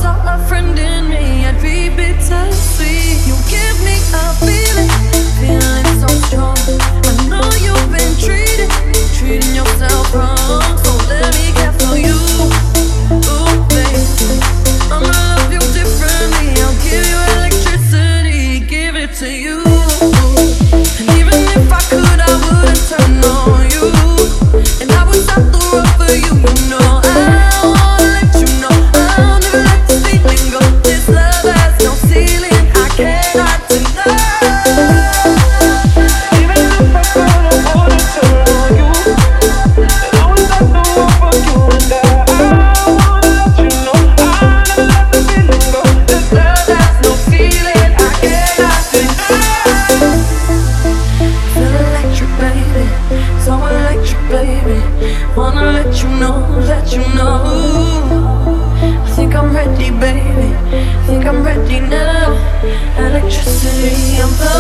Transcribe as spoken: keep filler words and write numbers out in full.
saw a friend in me, I'd be bittersweet. You give me a feeling, feeling so strong. I know you've been treating, treating yourself wrong. So let me care for you, ooh baby. I'ma love you differently. I'll give you electricity, give it to you. And even if I could, I wouldn't turn on you. And I would stop the road for you, you know. I wanna let you know I'll never let this feeling go. This love has no ceiling, I cannot deny. Even if I could, I wouldn't turn on you. And I would stop the road for you. And I wanna let you know I'll never let this feeling go. This love has no ceiling, I cannot deny. Feel electric, baby, so electric, baby. Wanna let you know, let you know. I think I'm ready, baby, think I'm ready now. Electricity, I'm